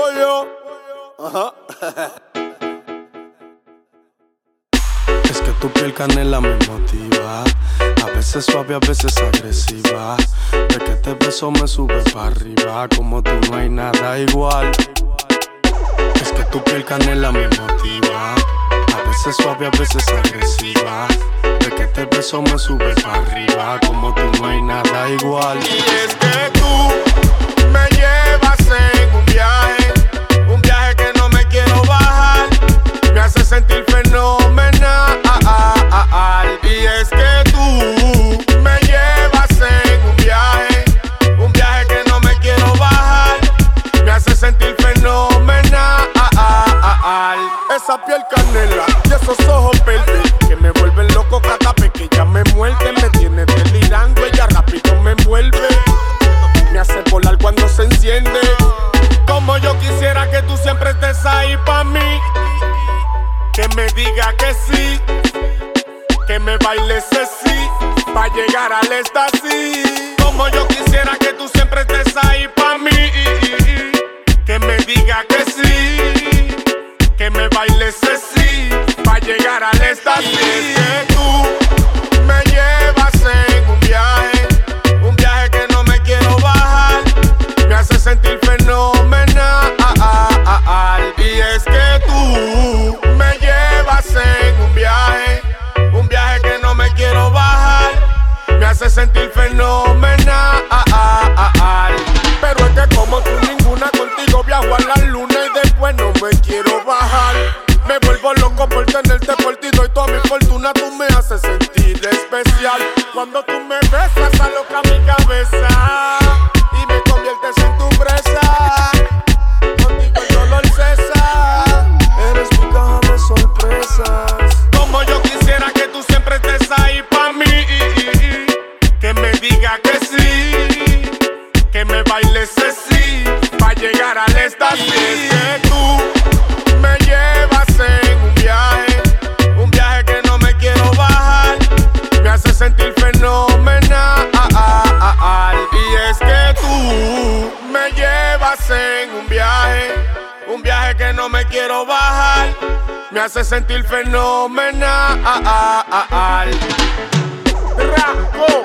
pollo. Ajá. Es que tu piel canela me motiva. A veces suave, a veces agresiva. De que te beso me sube para arriba. Como tú no hay nada igual. Es que tu piel canela me motiva. A veces suave, a veces agresiva. De que te beso me sube para arriba. Como tú no hay nada igual. Y es que tú me llevas en un viaje que no me quiero bajar. Me hace sentir fenomenal. Y es que tú me llevas en un viaje que no me quiero bajar. Me hace sentir fenomenal. Esa piel canela y esos ojos verdes que me vuelven loco cada vez que ella me muerde. Me tiene delirando, ella rápido me envuelve. Me hace volar cuando se enciende. Como yo quisiera que tú siempre estés ahí pa' mí. Que me diga que sí, que me bailes así, pa' llegar al éxtasis. Como yo quisiera que tú siempre estés ahí pa' mí. Que me diga que sí, que me bailes así, pa' llegar al éxtasis. Que tú me llevas en un viaje que no me quiero bajar. Me hace sentir fenomenal. Y es que tú me llevas en un viaje que no me quiero bajar. Me hace sentir fenomenal. Pero es que como tú ninguna, contigo viajo a la luna y después no me quiero bajar. Me vuelvo loco por tenerte por ti, doy toda mi fortuna, tú me haces sentir especial. Cuando tú me besas, aloca mi cabeza y me conviertes en tu presa. Contigo el dolor cesa, eres mi caja de sorpresas. Como yo quisiera que tú siempre estés ahí pa' mí. Que me diga que sí, que me bailes así, pa' llegar al éxtasis. Que tú me llevas en un viaje que no me quiero bajar. Me hace sentir fenomenal. Y es que tú me llevas en un viaje que no me quiero bajar. Me hace sentir fenomenal. Raco.